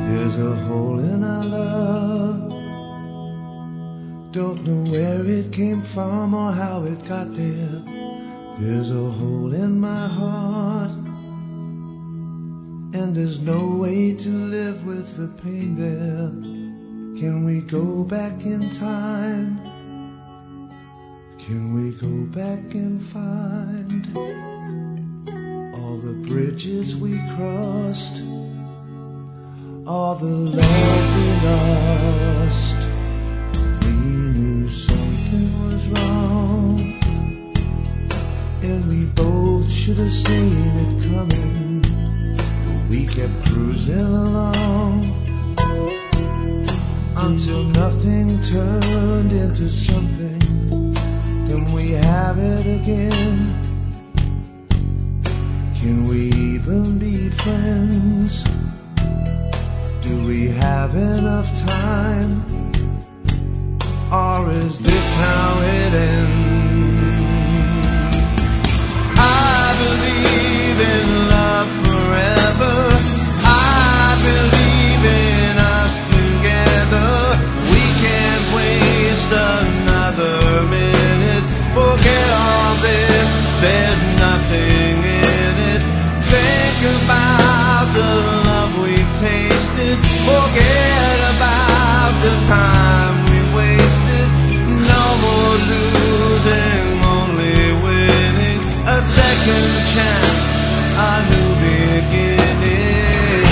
There's a hole in our love. Don't know where it came from or how it got there. There's a hole in my heart, and there's no way to live with the pain there. Can we go back in time? Can we go back and find all the bridges we crossed, all the love we lost? We knew something was wrong, and we both should have seen it coming, but we kept cruising along until nothing turned into something. Can we have it again? Can we even be friends? Do we have enough time? Or is this how it ends? I believe in love forever. I believe in us together. We can't waste another minute. Forget all this, there's nothing in it. Think about the love we've tasted. Forget about the time we wasted. No more losing, only winning. A second chance, a new beginning.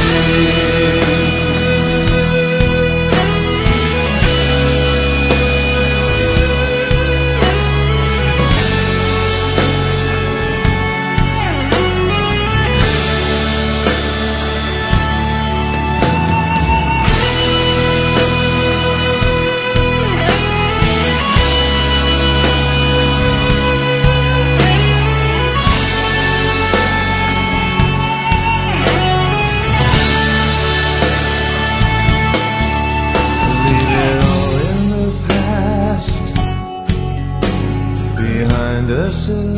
Us